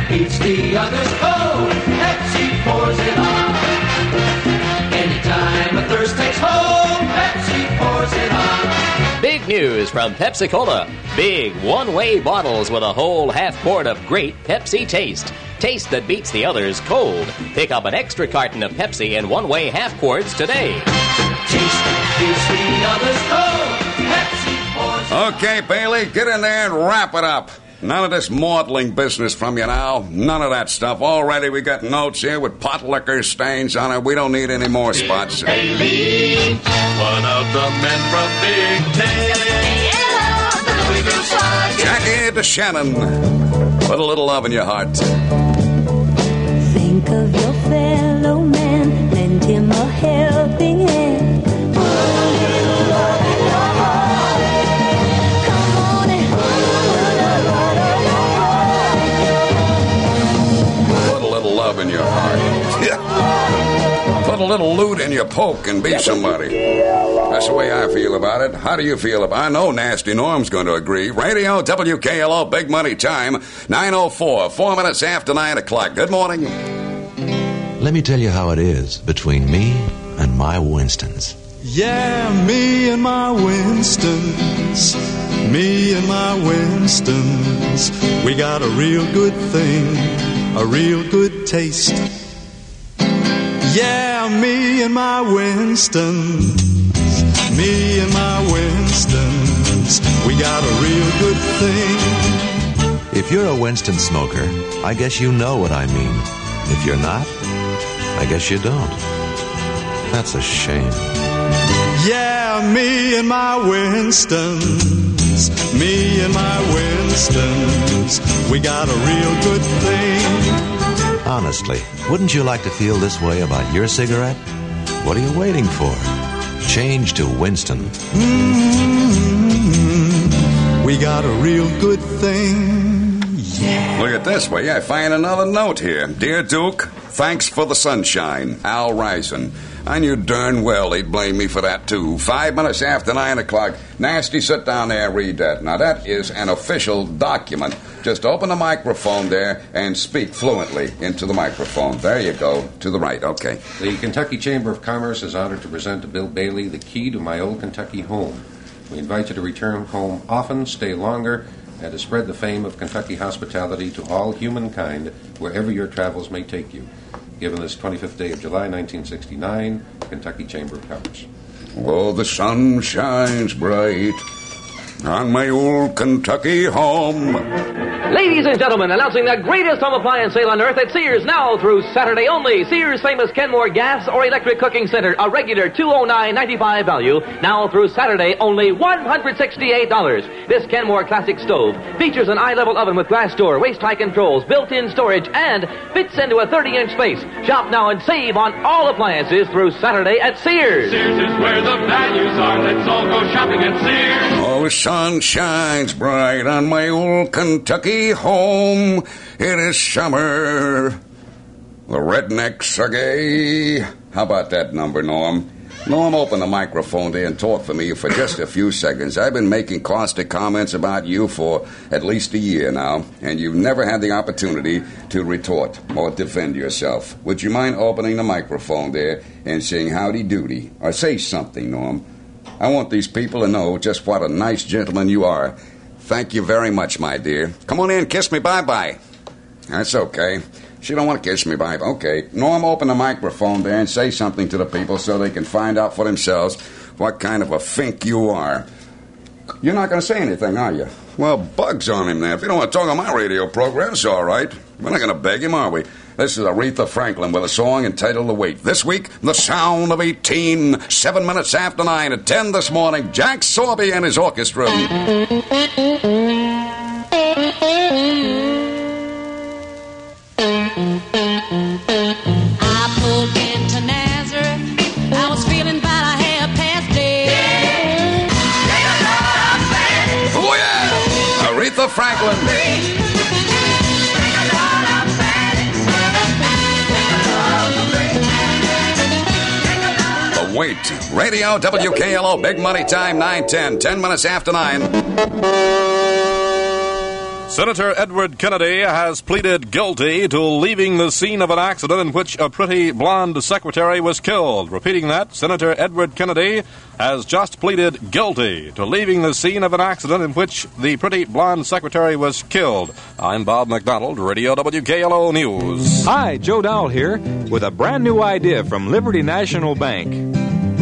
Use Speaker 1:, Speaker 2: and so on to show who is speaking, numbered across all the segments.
Speaker 1: beats the others cold. Pepsi pours it on. Anytime a thirst takes hold, Pepsi pours it on.
Speaker 2: Big news from Pepsi-Cola. Big one-way bottles with a whole half quart of great Pepsi taste. Taste that beats the others cold. Pick up an extra carton of Pepsi in one-way half quarts today.
Speaker 1: Taste that beats the others cold. Pepsi pours it on.
Speaker 3: Okay, Bailey, get in there and wrap it up. None of this maudling business from you now. None of that stuff. Already we got notes here with pot liquor stains on it. We don't need any more spots.
Speaker 4: Bailey, one of the men from Big Ten.
Speaker 3: Jackie to Shannon. Put a little love in your heart.
Speaker 5: Think of your fellow man. Lend him a helping hand. Put a little love in your heart. Come on and
Speaker 3: Put a little love in your heart. Yeah. Put a little loot in your poke and be somebody. That's the way I feel about it. How do you feel about it? I know Nasty Norm's going to agree. Radio WKLO, Big Money Time, 9:04, 4 minutes after 9 o'clock. Good morning.
Speaker 6: Let me tell you how it is between me and my Winstons.
Speaker 7: Yeah, me and my Winstons. Me and my Winstons. We got a real good thing, a real good taste. Yeah, me and my Winstons. Me and my Winstons, we got a real good thing.
Speaker 6: If you're a Winston smoker, I guess you know what I mean. If you're not, I guess you don't. That's a shame.
Speaker 7: Yeah, me and my Winstons. Me and my Winstons, we got a real good thing.
Speaker 6: Honestly, wouldn't you like to feel this way about your cigarette? What are you waiting for? Change to Winston.
Speaker 7: We got a real good thing. Yeah.
Speaker 3: Look at this way. I find another note here. Dear Duke, thanks for the sunshine. Al Rison. I knew darn well he'd blame me for that, too. 5 minutes after 9 o'clock. Nasty, sit down there and read that. Now, that is an official document. Just open the microphone there and speak fluently into the microphone. There you go. To the right. Okay.
Speaker 8: The Kentucky Chamber of Commerce is honored to present to Bill Bailey the key to my old Kentucky home. We invite you to return home often, stay longer, and to spread the fame of Kentucky hospitality to all humankind wherever your travels may take you. Given this 25th day of July, 1969, Kentucky Chamber of Commerce.
Speaker 3: Oh, the sun shines bright on my old Kentucky home.
Speaker 9: Ladies and gentlemen, announcing the greatest home appliance sale on earth at Sears now through Saturday only. Sears' famous Kenmore gas or electric cooking center, a regular $209.95 value, now through Saturday only $168. This Kenmore classic stove features an eye-level oven with glass door, waist-high controls, built-in storage, and fits into a 30-inch space. Shop now and save on all appliances through Saturday at Sears.
Speaker 4: Sears is where the values are. Let's all go shopping at Sears.
Speaker 3: Oh, the sun shines bright on my old Kentucky home. It is summer. The rednecks are gay. How about that number, Norm? Norm, open the microphone there and talk for me for just a few seconds. I've been making caustic comments about you for at least a year now, and you've never had the opportunity to retort or defend yourself. Would you mind opening the microphone there and saying howdy doody? Or say something, Norm. I want these people to know just what a nice gentleman you are. Thank you very much, my dear. Come on in, kiss me bye-bye. That's okay. She don't want to kiss me bye-bye. Okay. Norm, open the microphone there and say something to the people so they can find out for themselves what kind of a fink you are. You're not going to say anything, are you? Well, bugs on him there. If you don't want to talk on my radio program, it's all right. We're not going to beg him, are we? This is Aretha Franklin with a song entitled The Wait. This week, The Sound of 18, 7 minutes after 9 at 10 this morning. Jack Sorby and his orchestra.
Speaker 10: I pulled into Nazareth. I was feeling about a half past dead.
Speaker 3: Oh, yeah! Aretha Franklin. Wait. Radio WKLO, Big Money Time, 9:10, 10 minutes after 9.
Speaker 11: Senator Edward Kennedy has pleaded guilty to leaving the scene of an accident in which a pretty blonde secretary was killed. Repeating that, Senator Edward Kennedy has just pleaded guilty to leaving the scene of an accident in which the pretty blonde secretary was killed. I'm Bob McDonald, Radio WKLO News.
Speaker 12: Hi, Joe Dowell here with a brand new idea from Liberty National Bank.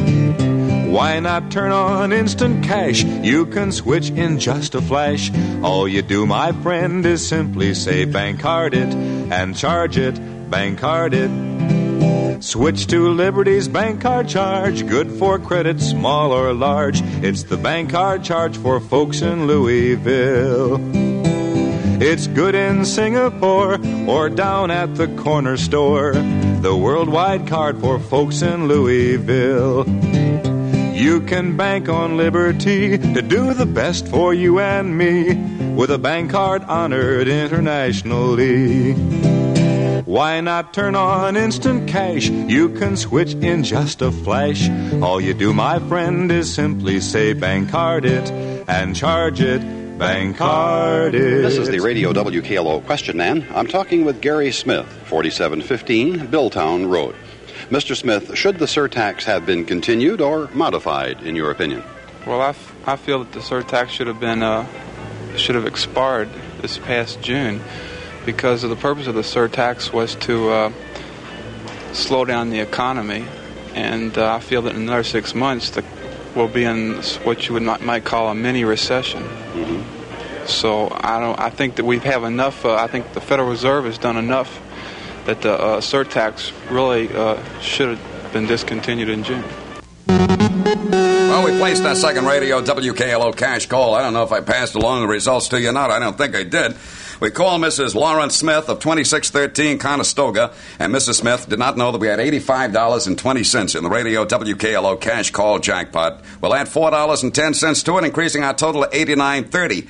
Speaker 12: Why not turn on instant cash? You can switch in just a flash. All you do, my friend, is simply say bank card it and charge it, bank card it. Switch to Liberty's bank card charge, good for credit, small or large. It's the bank card charge for folks in Louisville. It's good in Singapore or down at the corner store. The worldwide card for folks in Louisville. You can bank on Liberty to do the best for you and me with a bank card honored internationally. Why not turn on instant cash? You can switch in just a flash. All you do, my friend, is simply say bank card it and charge it, bank card it.
Speaker 13: This is the Radio WKLO Question Man. I'm talking with Gary Smith, 4715 Billtown Road. Mr. Smith, should the surtax have been continued or modified, in your opinion?
Speaker 14: Well, I feel that the surtax should have expired this past June, because of the purpose of the surtax was to slow down the economy, and I feel that in another 6 months we'll be in what you might call a mini recession.
Speaker 13: Mm-hmm.
Speaker 14: So I think that we have enough. I think the Federal Reserve has done enough that the surtax really should have been discontinued in June.
Speaker 3: Well, we placed our second Radio WKLO cash call. I don't know if I passed along the results to you or not. I don't think I did. We called Mrs. Lawrence Smith of 2613 Conestoga, and Mrs. Smith did not know that we had $85.20 in the Radio WKLO cash call jackpot. We'll add $4.10 to it, increasing our total to $89.30.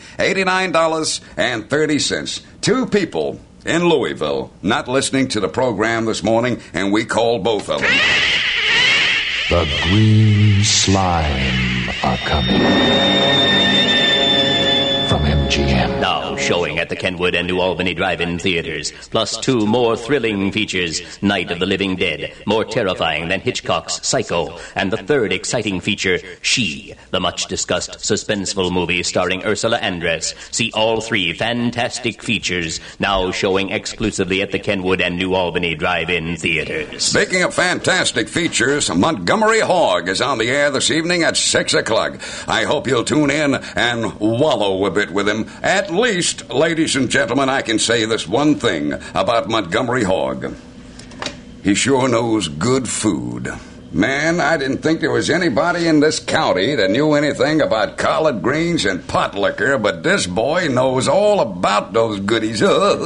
Speaker 3: $89.30. Two people in Louisville not listening to the program this morning, and we called both of them.
Speaker 15: The green slime are coming. From MGM.
Speaker 2: Now showing at the Kenwood and New Albany Drive-In theaters, plus two more thrilling features, Night of the Living Dead, more terrifying than Hitchcock's Psycho, and the third exciting feature, She, the much-discussed suspenseful movie starring Ursula Andress. See all three fantastic features, now showing exclusively at the Kenwood and New Albany Drive-In theaters.
Speaker 3: Speaking of fantastic features, Montgomery Hogg is on the air this evening at 6 o'clock. I hope you'll tune in and wallow a bit with him. At least, ladies and gentlemen, I can say this one thing about Montgomery Hogg. He sure knows good food. Man, I didn't think there was anybody in this county that knew anything about collard greens and pot liquor, but this boy knows all about those goodies.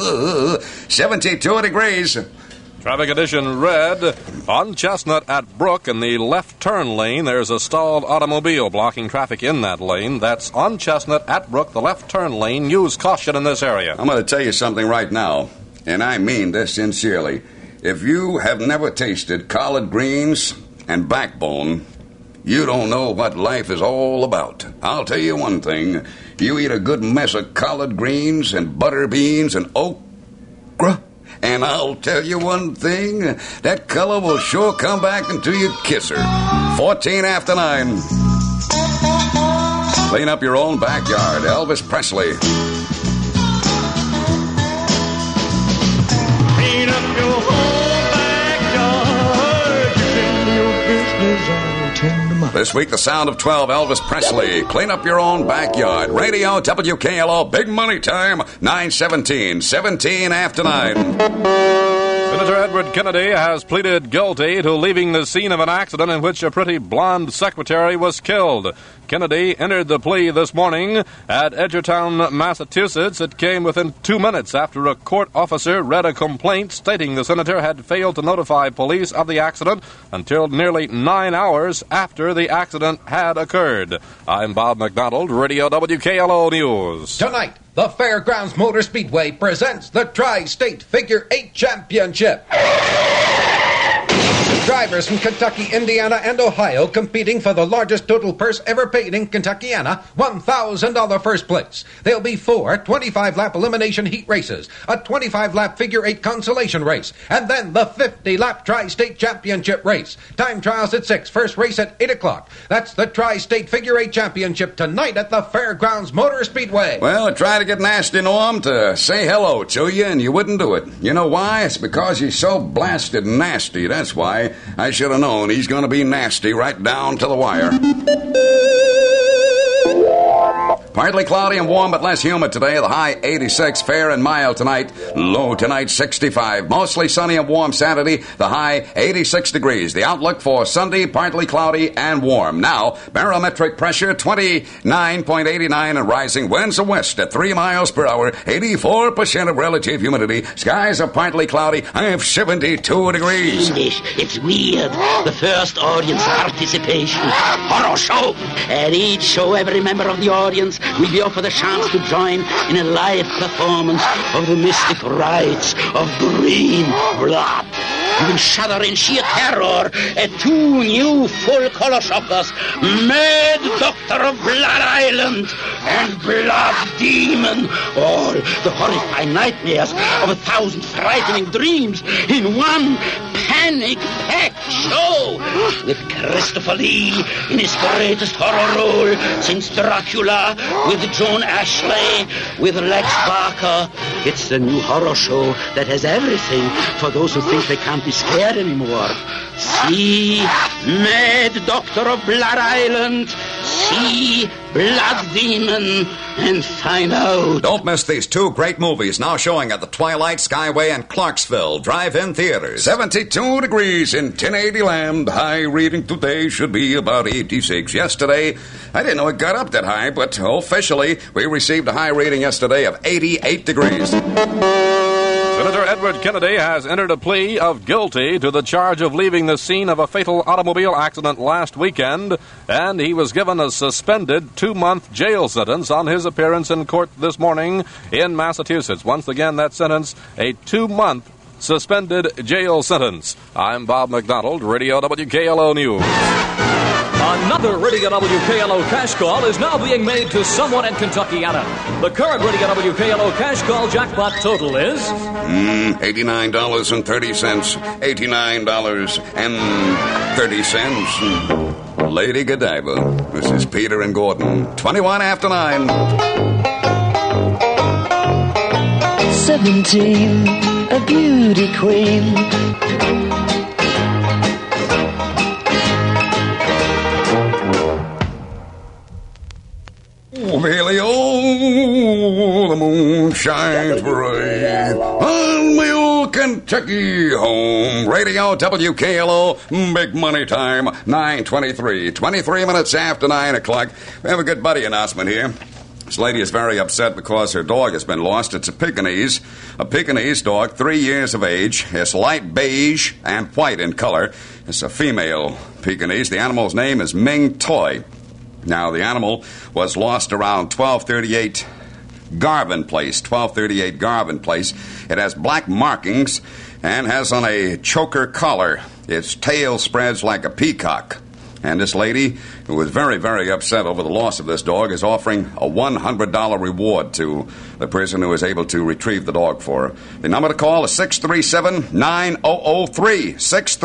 Speaker 3: 72 degrees.
Speaker 11: Traffic condition red. On Chestnut at Brook in the left turn lane, there's a stalled automobile blocking traffic in that lane. That's on Chestnut at Brook, the left turn lane. Use caution in this area.
Speaker 3: I'm going to tell you something right now, and I mean this sincerely. If you have never tasted collard greens and backbone, you don't know what life is all about. I'll tell you one thing. You eat a good mess of collard greens and butter beans and okra, and I'll tell you one thing, that color will sure come back until you kiss her. 14 after 9. Clean up your own backyard. Elvis Presley.
Speaker 1: Clean up your whole backyard. You can do your business all 10 to mile.
Speaker 3: This week, the sound of 12, Elvis Presley. Clean up your own backyard. Radio WKLO, big money time, 9:17, 17 after 9.
Speaker 11: Senator Edward Kennedy has pleaded guilty to leaving the scene of an accident in which a pretty blonde secretary was killed. Kennedy entered the plea this morning at Edgertown, Massachusetts. It came within 2 minutes after a court officer read a complaint stating the senator had failed to notify police of the accident until nearly 9 hours after the accident had occurred. I'm Bob McDonald, Radio WKLO News.
Speaker 16: Tonight, the Fairgrounds Motor Speedway presents the Tri-State Figure 8 Championship. Drivers from Kentucky, Indiana, and Ohio competing for the largest total purse ever paid in Kentuckiana, $1,000 first place. There'll be 4 25-lap elimination heat races, a 25-lap figure-8 consolation race, and then the 50-lap Tri-State Championship race. Time trials at 6, first race at 8 o'clock. That's the Tri-State Figure-8 Championship tonight at the Fairgrounds Motor Speedway.
Speaker 3: Well, I tried to get nasty, Norm, to say hello to you, and you wouldn't do it. You know why? It's because you're so blasted nasty. That's why. I should have known he's going to be nasty right down to the wire. Partly cloudy and warm, but less humid today. The high 86, fair and mild tonight. Low tonight 65. Mostly sunny and warm Saturday. The high 86 degrees. The outlook for Sunday, partly cloudy and warm. Now, barometric pressure 29.89 and rising. Winds are west at 3 miles per hour. 84% of relative humidity. Skies are partly cloudy. I have 72 degrees.
Speaker 17: English, it's weird. The first audience participation. Horror show. At each show, every member of the audience will be offered a chance to join in a live performance of the mystic rites of green blood. You will shudder in sheer terror at 2 new full-color shockers, Mad Doctor of Blood Island and Blood Demon. All the horrifying nightmares of 1,000 frightening dreams in one panic-packed show. With Christopher Lee in his greatest horror role since Dracula, with Joan Ashley, with Lex Barker. It's the new horror show that has everything for those who think they can't be scared anymore. See Mad Doctor of Blood Island, see Blood Demon, and find out.
Speaker 6: Don't miss these 2 great movies now showing at the Twilight, Skyway, and Clarksville drive-in theaters.
Speaker 3: 72 degrees in 1080 land. High reading today should be about 86. Yesterday, I didn't know it got up that high, but officially, we received a high reading yesterday of 88 degrees.
Speaker 11: Senator Edward Kennedy has entered a plea of guilty to the charge of leaving the scene of a fatal automobile accident last weekend, and he was given a suspended 2-month jail sentence on his appearance in court this morning in Massachusetts. Once again, that sentence, a 2-month suspended jail sentence. I'm Bob McDonald, Radio WKLO News.
Speaker 18: Another Radio WKLO cash call is now being made to someone in Kentuckiana. The current Radio WKLO cash call jackpot total is...
Speaker 3: $89.30. $89.30. Lady Godiva. This is Peter and Gordon. 21 after 9.
Speaker 5: 17, a beauty queen.
Speaker 3: Oh, Bailey, oh, the moon shines bright on my old Kentucky home. Radio WKLO, big money time, 9:23. 23 minutes after 9 o'clock. We have a good buddy announcement here. This lady is very upset because her dog has been lost. It's a Pekingese dog, 3 years of age. It's light beige and white in color. It's a female Pekingese. The animal's name is Ming Toy. Now, the animal was lost around 1238 Garvin Place. It has black markings and has on a choker collar. Its tail spreads like a peacock. And this lady, who was very, very upset over the loss of this dog, is offering a $100 reward to the person who is able to retrieve the dog for her. The number to call is 637-9003.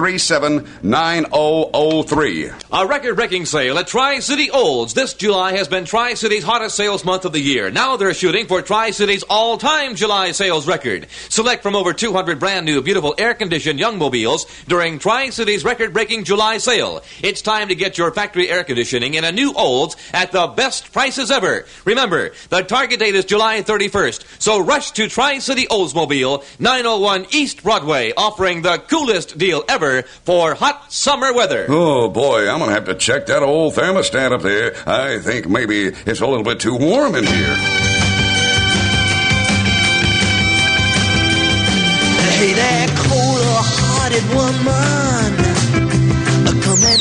Speaker 3: 637-9003.
Speaker 18: A record-breaking sale at Tri-City Olds this July has been Tri-City's hottest sales month of the year. Now they're shooting for Tri-City's all-time July sales record. Select from over 200 brand-new, beautiful air-conditioned Youngmobiles during Tri-City's record-breaking July sale. It's time to get your factory air conditioning in a new Olds at the best prices ever. Remember, the target date is July 31st, so rush to Tri-City Oldsmobile, 901 East Broadway, offering the coolest deal ever for hot summer weather.
Speaker 3: Oh, boy, I'm going to have to check that old thermostat up there. I think maybe it's a little bit too warm in here.
Speaker 1: Hey there, cold-hearted woman, come and...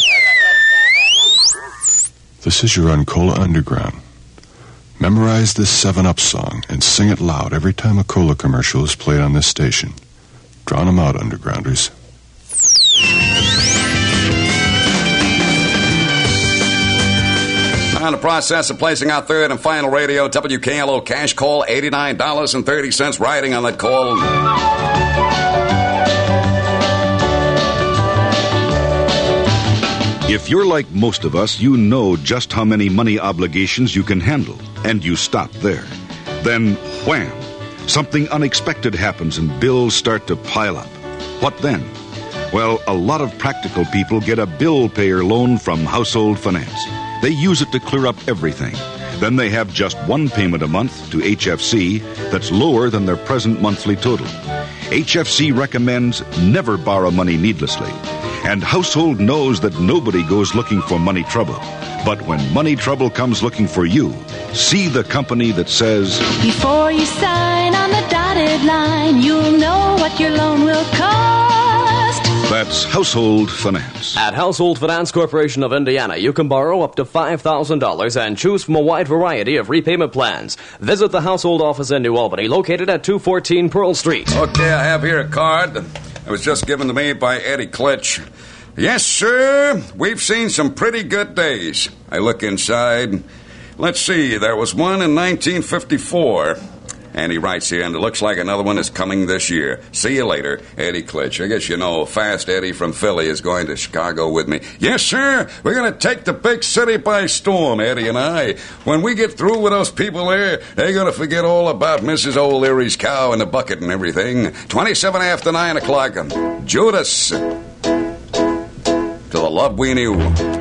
Speaker 19: This is your Uncola Underground. Memorize this 7-Up song and sing it loud every time a cola commercial is played on this station. Drown 'em out, Undergrounders.
Speaker 3: On the process of placing our third and final radio WKLO cash call, $89.30 riding on that call.
Speaker 20: If you're like most of us, you know just how many money obligations you can handle, and you stop there. Then, wham, something unexpected happens and bills start to pile up. What then? Well, a lot of practical people get a bill payer loan from Household Finance. They use it to clear up everything. Then they have just one payment a month to HFC that's lower than their present monthly total. HFC recommends never borrow money needlessly. And Household knows that nobody goes looking for money trouble. But when money trouble comes looking for you, see the company that says,
Speaker 5: Before you sign on the dotted line, you'll know what your loan will cost.
Speaker 20: That's Household Finance.
Speaker 21: At Household Finance Corporation of Indiana, you can borrow up to $5,000 and choose from a wide variety of repayment plans. Visit the Household office in New Albany, located at 214 Pearl Street.
Speaker 3: Okay, I have here a card that was just given to me by Eddie Klitsch. Yes, sir, we've seen some pretty good days. I look inside. Let's see, there was one in 1954. And he writes here, and it looks like another one is coming this year. See you later, Eddie Klitsch. I guess you know Fast Eddie from Philly is going to Chicago with me. Yes, sir, we're going to take the big city by storm, Eddie and I. When we get through with those people there, they're going to forget all about Mrs. O'Leary's cow in the bucket and everything. 27 after 9 o'clock. Judas. To the love we knew.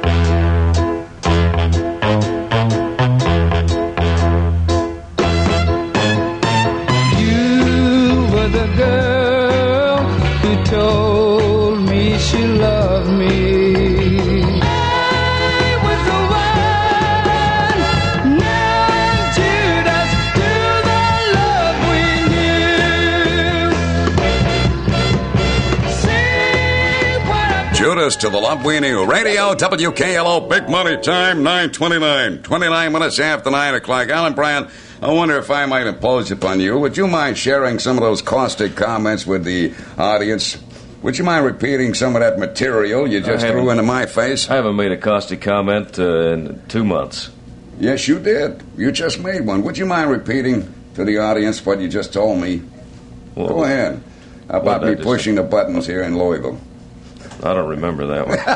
Speaker 1: The girl who told me she loved me. I was the one named Judas to the love we knew.
Speaker 3: Judas to the love we knew. Radio WKLO, big money time, 9:29. 29 minutes after 9 o'clock. Alan Bryan, I wonder if I might impose upon you. Would you mind sharing some of those caustic comments with the audience? Would you mind repeating some of that material you just threw into my face?
Speaker 22: I haven't made a caustic comment in 2 months.
Speaker 3: Yes, you did. You just made one. Would you mind repeating to the audience what you just told me?
Speaker 22: Well,
Speaker 3: go ahead. How about me pushing the buttons here in Louisville?
Speaker 22: I don't remember that one.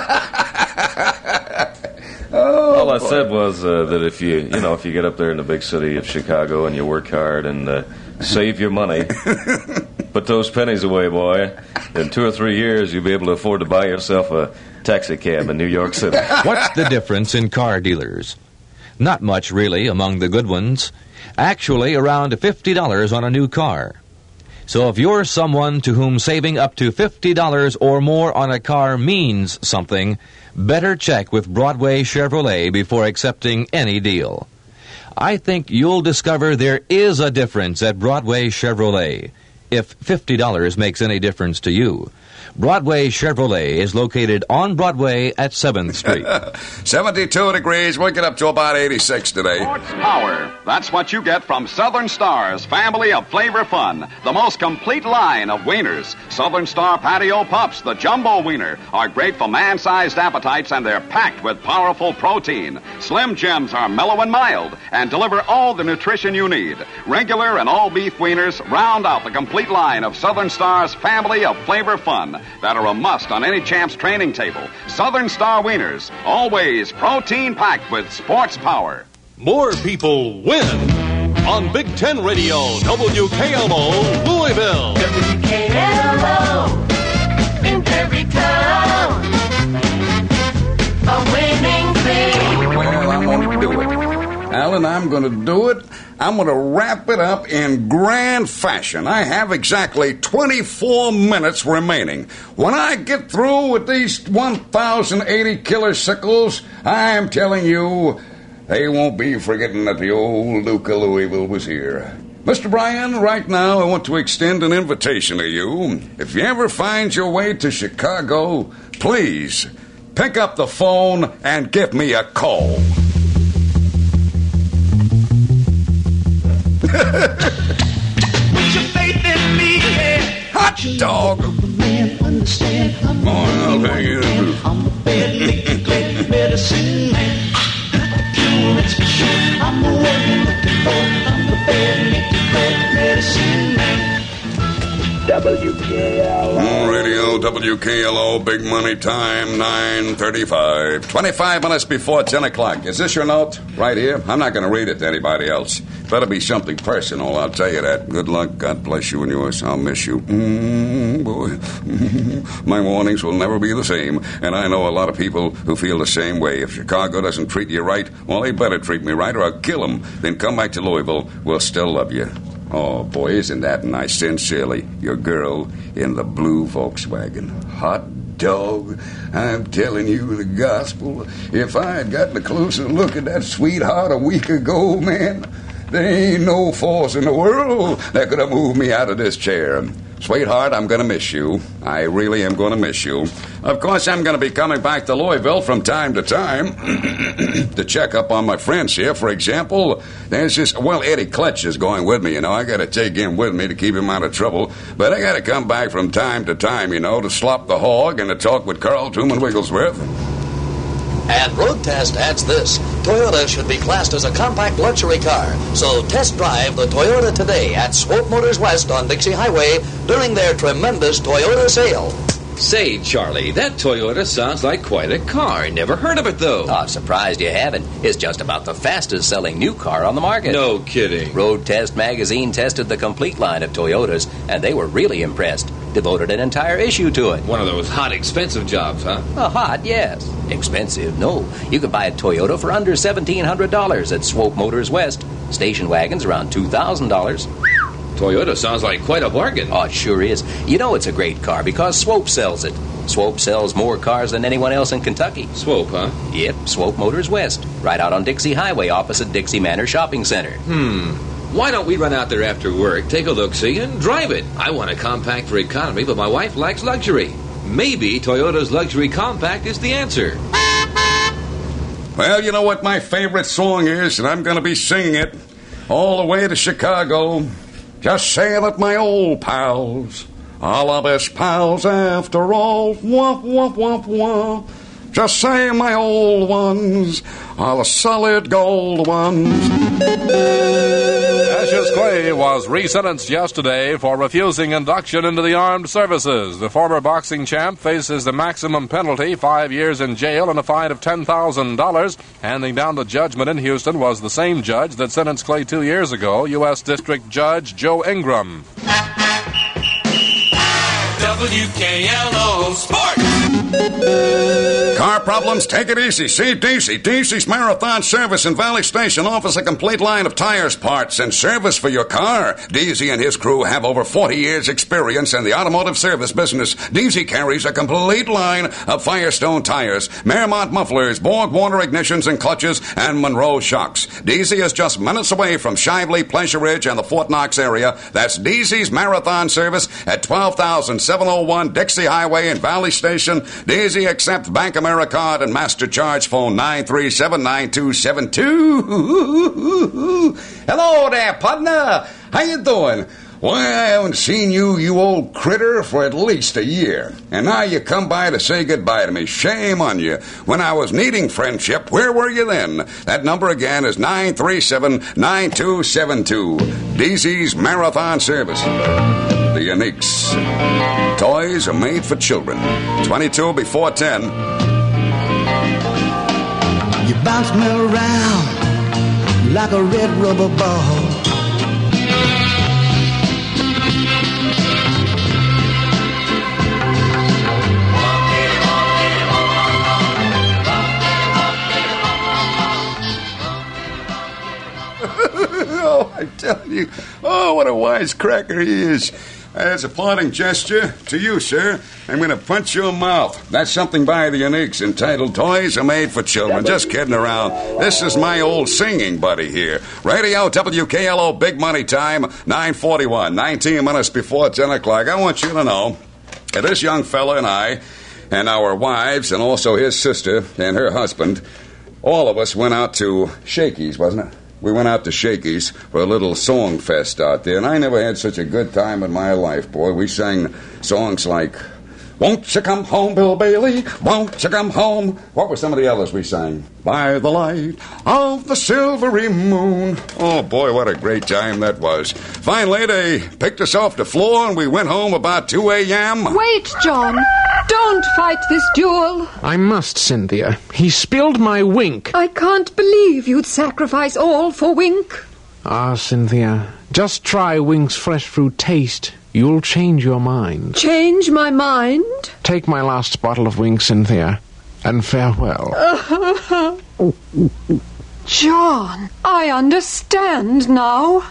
Speaker 22: All I said was that if you get up there in the big city of Chicago and you work hard and save your money, put those pennies away, boy, in 2 or 3 years you'll be able to afford to buy yourself a taxi cab in New York City.
Speaker 23: What's the difference in car dealers? Not much, really, among the good ones. Actually, around $50 on a new car. So if you're someone to whom saving up to $50 or more on a car means something, better check with Broadway Chevrolet before accepting any deal. I think you'll discover there is a difference at Broadway Chevrolet, if $50 makes any difference to you. Broadway Chevrolet is located on Broadway at 7th Street.
Speaker 3: 72 degrees. We'll get up to about 86 today.
Speaker 13: Sports Power. That's what you get from Southern Star's family of flavor fun. The most complete line of wieners. Southern Star Patio Pups, the jumbo wiener, are great for man-sized appetites, and they're packed with powerful protein. Slim Jims are mellow and mild and deliver all the nutrition you need. Regular and all-beef wieners round out the complete line of Southern Star's family of flavor fun that are a must on any champ's training table. Southern Star wieners, always protein-packed with sports power.
Speaker 24: More people win on Big Ten Radio, WKLO, Louisville.
Speaker 1: WKLO, in every town, a winning thing.
Speaker 3: Well, I'm going to do it. Alan, I'm going to do it. I'm going to wrap it up in grand fashion. I have exactly 24 minutes remaining. When I get through with these 1,080 killer sickles, I'm telling you, they won't be forgetting that the old Duke of Louisville was here. Mr. Bryan, right now I want to extend an invitation to you. If you ever find your way to Chicago, please pick up the phone and give me a call.
Speaker 1: Put your faith in me, yeah.
Speaker 3: Hot dog.
Speaker 1: understand. I'm
Speaker 3: I'll take it.
Speaker 1: I'm the bad lick, great medicine man. Pure expression. I'm the one you're looking for. I'm the bad lick, great medicine man.
Speaker 3: WKLO. Radio WKLO, Big Money Time, 9:35. 25 minutes before 10 o'clock. Is this your note? Right here? I'm not going to read it to anybody else. Better be something personal, I'll tell you that. Good luck. God bless you and yours. I'll miss you. Boy. My mornings will never be the same. And I know a lot of people who feel the same way. If Chicago doesn't treat you right, well, they better treat me right or I'll kill them. Then come back to Louisville. We'll still love you. Oh, boy, isn't that nice? Sincerely, your girl in the blue Volkswagen. Hot dog. I'm telling you the gospel. If I had gotten a closer look at that sweetheart a week ago, man, there ain't no force in the world that could have moved me out of this chair. Sweetheart, I'm going to miss you. I really am going to miss you. Of course, I'm going to be coming back to Louisville from time to time to check up on my friends here. For example, there's this, Eddie Clutch is going with me, I got to take him with me to keep him out of trouble. But I got to come back from time to time, to slop the hog and to talk with Carl Truman Wigglesworth.
Speaker 4: And Road Test adds this. Toyota should be classed as a compact luxury car. So test drive the Toyota today at Swope Motors West on Dixie Highway during their tremendous Toyota sale.
Speaker 18: Say, Charlie, that Toyota sounds like quite a car. Never heard of it, though.
Speaker 2: Oh, I'm surprised you haven't. It's just about the fastest-selling new car on the market.
Speaker 18: No kidding.
Speaker 2: Road Test magazine tested the complete line of Toyotas, and they were really impressed. Devoted an entire issue to it.
Speaker 18: One of those hot, expensive jobs, huh?
Speaker 2: Hot, yes. Expensive, no. You could buy a Toyota for under $1,700 at Swope Motors West. Station wagons around $2,000.
Speaker 18: Toyota sounds like quite a bargain.
Speaker 2: Oh, it sure is. It's a great car because Swope sells it. Swope sells more cars than anyone else in Kentucky.
Speaker 18: Swope, huh?
Speaker 2: Yep, Swope Motors West. Right out on Dixie Highway opposite Dixie Manor Shopping Center.
Speaker 18: Why don't we run out there after work, take a look-see, and drive it? I want a compact for economy, but my wife likes luxury. Maybe Toyota's luxury compact is the answer.
Speaker 3: Well, you know what my favorite song is, and I'm going to be singing it all the way to Chicago. Just saying that my old pals are the best pals after all. Womp, womp, womp, womp. Just saying my old ones are the solid gold ones.
Speaker 11: Cassius Clay was resentenced yesterday for refusing induction into the armed services. The former boxing champ faces the maximum penalty, 5 years in jail and a fine of $10,000. Handing down the judgment in Houston was the same judge that sentenced Clay 2 years ago, U.S. District Judge Joe Ingram.
Speaker 1: WKLO Sports.
Speaker 3: Car problems? Take it easy. See DC. DC's Marathon Service in Valley Station offers a complete line of tires, parts, and service for your car. DZ and his crew have over 40 years' experience in the automotive service business. DZ carries a complete line of Firestone tires, Merrimont mufflers, Borg-Warner ignitions and clutches, and Monroe shocks. DZ is just minutes away from Shively, Pleasure Ridge, and the Fort Knox area. That's DZ's Marathon Service at 12,701 Dixie Highway in Valley Station. DZ accepts Bank America card and Master Charge phone 937-9272. Hello there, partner. How you doing? Well, I haven't seen you old critter, for at least a year. And now you come by to say goodbye to me. Shame on you. When I was needing friendship, where were you then? That number again is 937-9272. DZ's Marathon Service. The Uniques. Toys are made for children. 22 before 10.
Speaker 1: You bounce me around like a red rubber ball.
Speaker 3: Oh, I tell you. Oh, what a wisecracker he is. As a parting gesture to you, sir, I'm going to punch your mouth. That's something by the Uniques entitled Toys Are Made for Children. Just kidding around. This is my old singing buddy here. Radio WKLO Big Money Time, 9:41, 19 minutes before 10 o'clock. I want you to know that this young fella and I and our wives and also his sister and her husband, all of us went out to Shakey's, wasn't it? We went out to Shakey's for a little song fest out there, and I never had such a good time in my life, boy. We sang songs like Won't you come home, Bill Bailey? Won't you come home? What were some of the others we sang? By the light of the silvery moon. Oh, boy, what a great time that was. Finally, they picked us off the floor and we went home about 2 a.m.
Speaker 7: Wait, John. Don't fight this duel.
Speaker 8: I must, Cynthia. He spilled my wink.
Speaker 7: I can't believe you'd sacrifice all for Wink.
Speaker 8: Ah, Cynthia, just try Wink's fresh fruit taste. You'll change your mind.
Speaker 7: Change my mind?
Speaker 8: Take my last bottle of Wink, Cynthia, and farewell.
Speaker 7: John, I understand now.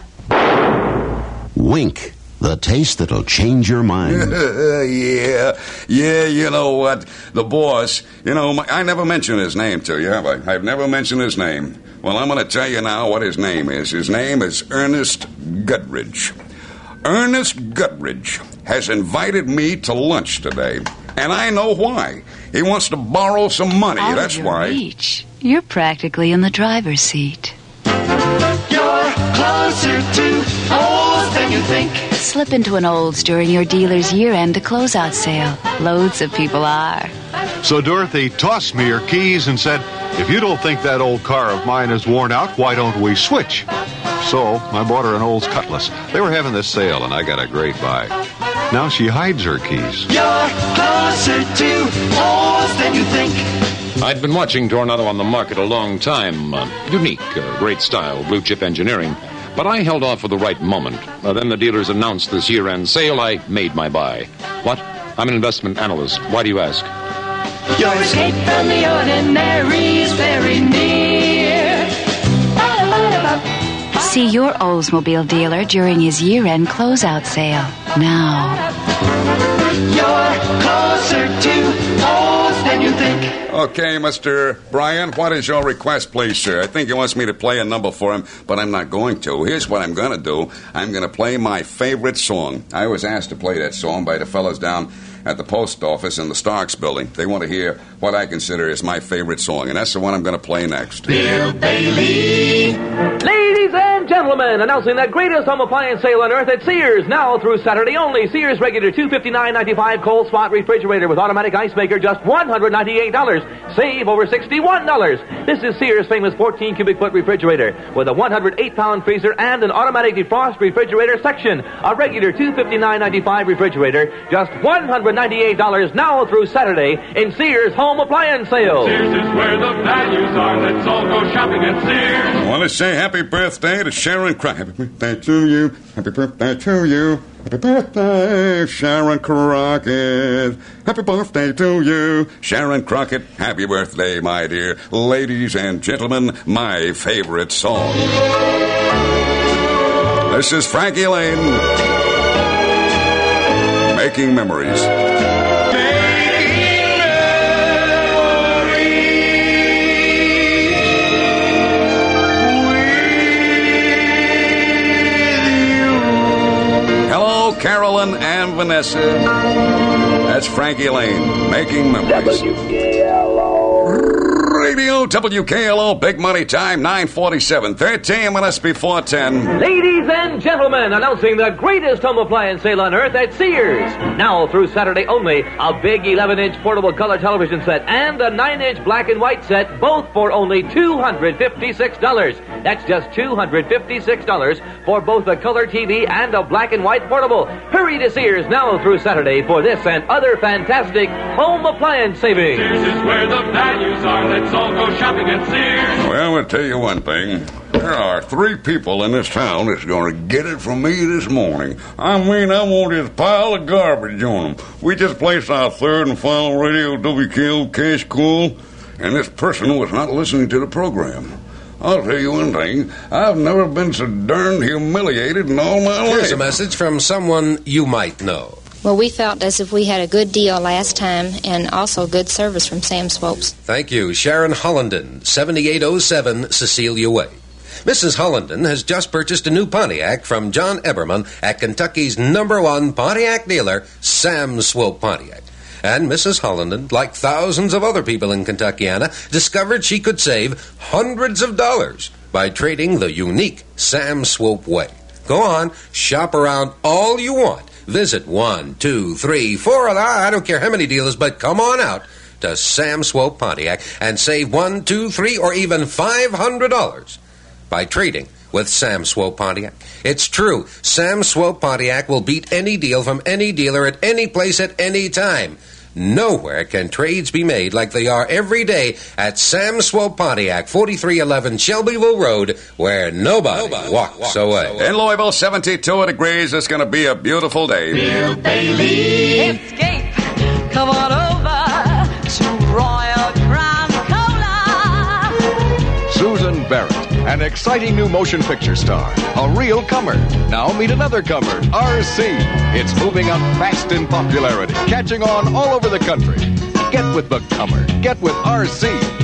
Speaker 9: Wink, the taste that'll change your mind.
Speaker 3: Yeah, you know what? The boss, I never mentioned his name to you, have I? I've never mentioned his name. Well, I'm going to tell you now what his name is. His name is Ernest Guttridge. Ernest Guttridge has invited me to lunch today, and I know why. He wants to borrow some money, that's why.
Speaker 10: Reach. You're practically in the driver's seat.
Speaker 1: You're closer to Olds than you think.
Speaker 10: Slip into an Olds during your dealer's year-end to closeout sale. Loads of people are.
Speaker 25: So Dorothy tossed me her keys and said, "If you don't think that old car of mine is worn out, why don't we switch?" So I bought her an Olds Cutlass. They were having this sale, and I got a great buy. Now she hides her keys.
Speaker 1: You're closer to Olds than you think.
Speaker 26: I'd been watching Tornado on the market a long time. Unique, great style, blue chip engineering. But I held off for the right moment. Then the dealers announced this year-end sale. I made my buy. What? I'm an investment analyst. Why do you ask?
Speaker 1: Your escape from the ordinary is very near.
Speaker 10: See your Oldsmobile dealer during his year-end closeout sale. Now.
Speaker 1: You're closer to Olds than you think.
Speaker 3: Okay, Mr. Bryan, what is your request, please, sir? I think he wants me to play a number for him, but I'm not going to. Here's what I'm going to do. I'm going to play my favorite song. I was asked to play that song by the fellas down at the post office in the Starks building. They want to hear what I consider is my favorite song, and that's the one I'm going to play next.
Speaker 1: Bill Bailey.
Speaker 27: Ladies and gentlemen, announcing the greatest home appliance sale on earth at Sears, now through Saturday only. Sears regular $259.95 cold spot refrigerator with automatic ice maker, just $198. Save over $61. This is Sears' famous 14 cubic foot refrigerator with a 108-pound freezer and an automatic defrost refrigerator section. A regular $259.95 refrigerator, just $198 now through Saturday in Sears Home Appliance Sale.
Speaker 1: Sears is where the values are. Let's all go shopping at Sears.
Speaker 3: I want to say happy birthday to Sharon Crockett. Happy birthday to you. Happy birthday to you. Happy birthday, Sharon Crockett. Happy birthday to you, Sharon Crockett. Happy birthday, my dear. Ladies and gentlemen, my favorite song. This is Frankie Lane. Making Memories. Hello, Carolyn and Vanessa. That's Frankie Lane, Making Memories. Radio WKLO, Big Money Time, 9:47, 13 minutes before 10.
Speaker 27: Ladies and gentlemen, announcing the greatest home appliance sale on earth at Sears. Now through Saturday only, a big 11-inch portable color television set and a 9-inch black and white set, both for only $256. That's just $256 for both a color TV and a black and white portable. Hurry to Sears now through Saturday for this and other fantastic home appliance savings.
Speaker 1: Sears is where the values are. Let's all go shopping at Sears.
Speaker 3: Well, I'll tell you one thing. There are 3 people in this town that's going to get it from me this morning. I mean, I want this pile of garbage on them. We just placed our third and final radio WKO Cash Cool, and this person was not listening to the program. I'll tell you one thing. I've never been so darned humiliated in all my life.
Speaker 16: Here's a message from someone you might know.
Speaker 28: Well, we felt as if we had a good deal last time and also good service from Sam Swopes.
Speaker 16: Thank you. Sharon Hollenden, 7807 Cecilia Way. Mrs. Hollenden has just purchased a new Pontiac from John Eberman at Kentucky's #1 Pontiac dealer, Sam Swope Pontiac. And Mrs. Hollenden, like thousands of other people in Kentuckiana, discovered she could save hundreds of dollars by trading the unique Sam Swope way. Go on, shop around all you want. Visit 1, 2, 3, 4, I don't care how many dealers, but come on out to Sam Swope Pontiac and save $1, $2, $3, or even $500 by trading with Sam Swope Pontiac. It's true. Sam Swope Pontiac will beat any deal from any dealer at any place at any time. Nowhere can trades be made like they are every day at Sam Swope Pontiac, 4311 Shelbyville Road, where nobody walks away.
Speaker 3: In Louisville, 72 degrees. It's going to be a beautiful day.
Speaker 1: Bill Bailey.
Speaker 5: Escape. Come on over to Royal Crown Cola.
Speaker 6: Susan Barrett, an exciting new motion picture star, a real comer. Now meet another comer, R.C. It's moving up fast in popularity, catching on all over the country. Get with the comer. Get with R.C.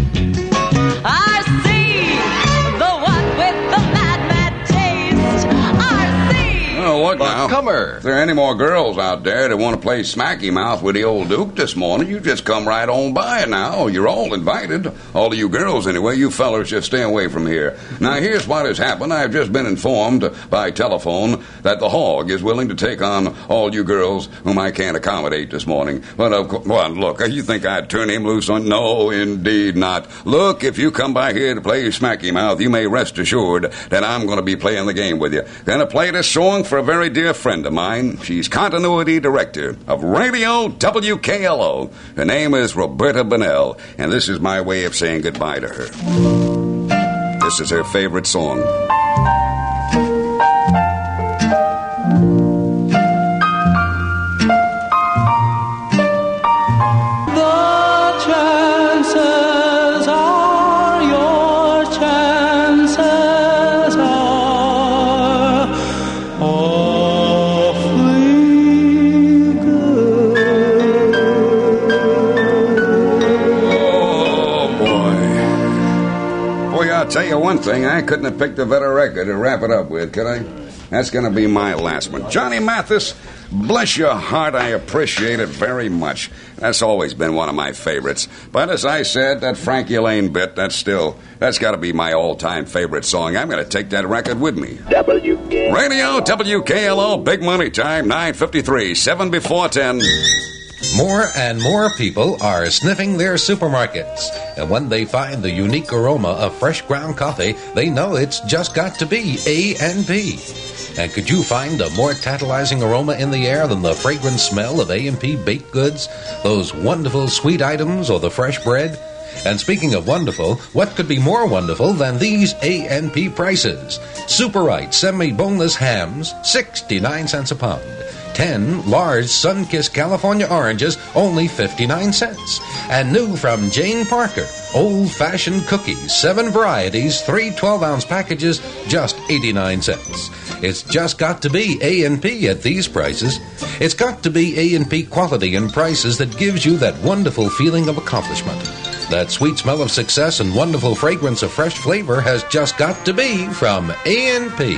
Speaker 5: R.C. The one with the mad taste. R.C.
Speaker 3: Oh, look now.
Speaker 6: Comer.
Speaker 3: If there are any more girls out there that want to play smacky mouth with the old Duke this morning, you just come right on by now. You're all invited. All of you girls, anyway. You fellers just stay away from here. Now, here's what has happened. I've just been informed by telephone that the Hog is willing to take on all you girls whom I can't accommodate this morning. But, of course, well, look, you think I'd turn him loose on? No, indeed not. Look, if you come by here to play smacky mouth, you may rest assured that I'm going to be playing the game with you. Going to play this song for a very dear friend of mine. She's continuity director of Radio WKLO. Her name is Roberta Bonnell, and this is my way of saying goodbye to her. This is her favorite song.
Speaker 1: The chances are, your chances are awfully good.
Speaker 3: Oh, boy. Boy, I'll tell you one thing. I couldn't have picked a better record to wrap it up with, could I? That's going to be my last one. Johnny Mathis, bless your heart, I appreciate it very much. That's always been one of my favorites. But as I said, that Frankie Lane bit, that's got to be my all-time favorite song. I'm going to take that record with me. Radio WKLO, Big Money Time, 9:53, 7 before 10.
Speaker 16: More and more people are sniffing their supermarkets. And when they find the unique aroma of fresh ground coffee, they know it's just got to be A&P. And could you find a more tantalizing aroma in the air than the fragrant smell of A&P baked goods, those wonderful sweet items, or the fresh bread? And speaking of wonderful, what could be more wonderful than these A&P prices? Super-Rite semi-boneless hams, 69 cents a pound. 10 large Sun-Kissed California oranges, only 59 cents. And new from Jane Parker, old-fashioned cookies, 7 varieties, 3 12-ounce packages, just 89 cents. It's just got to be A&P at these prices. It's got to be A&P quality and prices that gives you that wonderful feeling of accomplishment. That sweet smell of success and wonderful fragrance of fresh flavor has just got to be from A&P.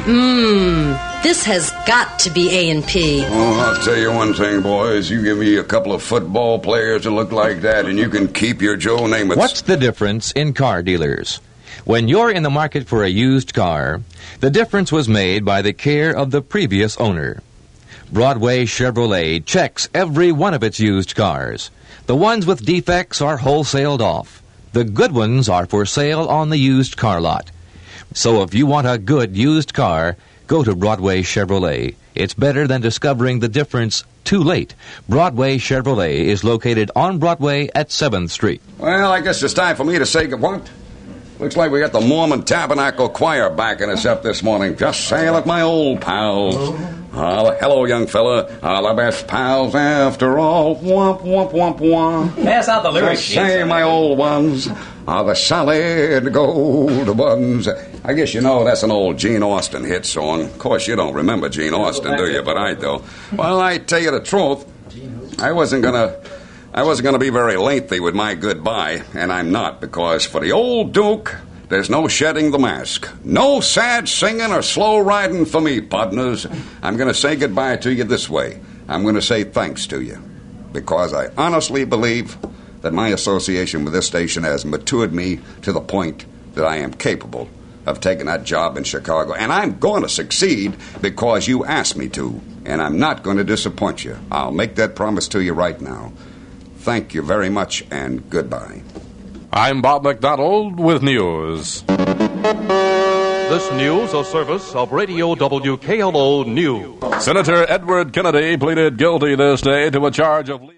Speaker 12: This has got to be A&P.
Speaker 3: Oh, I'll tell you one thing, boys. You give me a couple of football players that look like that, and you can keep your Joe Namath.
Speaker 23: What's the difference in car dealers? When you're in the market for a used car, the difference was made by the care of the previous owner. Broadway Chevrolet checks every one of its used cars. The ones with defects are wholesaled off. The good ones are for sale on the used car lot. So if you want a good used car, go to Broadway Chevrolet. It's better than discovering the difference too late. Broadway Chevrolet is located on Broadway at 7th Street.
Speaker 3: Well, I guess it's time for me to say what? Looks like we got the Mormon Tabernacle Choir backing us up this morning. Just saying like my old pals. Hello, young fella. All the best pals after all. Womp, womp, womp, womp.
Speaker 2: Pass out the lyrics.
Speaker 3: Just say my old ones are the solid gold ones. I guess you know that's an old Gene Austin hit song. Of course, you don't remember Gene Austin, do you? But I do. Well, I tell you the truth, I wasn't gonna be very lengthy with my goodbye, and I'm not, because for the old Duke, there's no shedding the mask. No sad singing or slow riding for me, partners. I'm going to say goodbye to you this way. I'm going to say thanks to you, because I honestly believe that my association with this station has matured me to the point that I am capable of taking that job in Chicago. And I'm going to succeed because you asked me to. And I'm not going to disappoint you. I'll make that promise to you right now. Thank you very much, and goodbye.
Speaker 11: I'm Bob McDonald with news.
Speaker 24: This news a service of Radio WKLO News.
Speaker 11: Senator Edward Kennedy pleaded guilty this day to a charge of